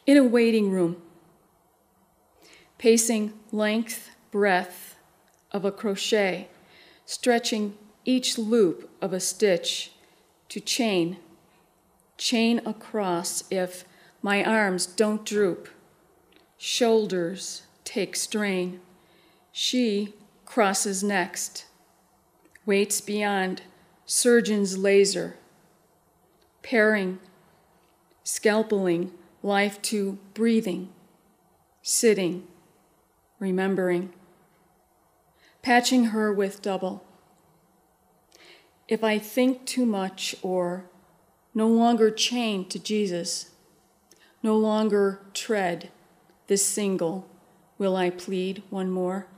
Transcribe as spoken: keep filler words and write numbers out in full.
In a waiting room, pacing length, breadth of a crochet, stretching each loop of a stitch to chain, chain across if my arms don't droop, shoulders take strain. She crosses next, waits beyond surgeon's laser, pairing, scalpeling life to breathing, sitting, remembering, patching her with double. If I think too much or no longer chained to Jesus, no longer tread this single, will I plead one more?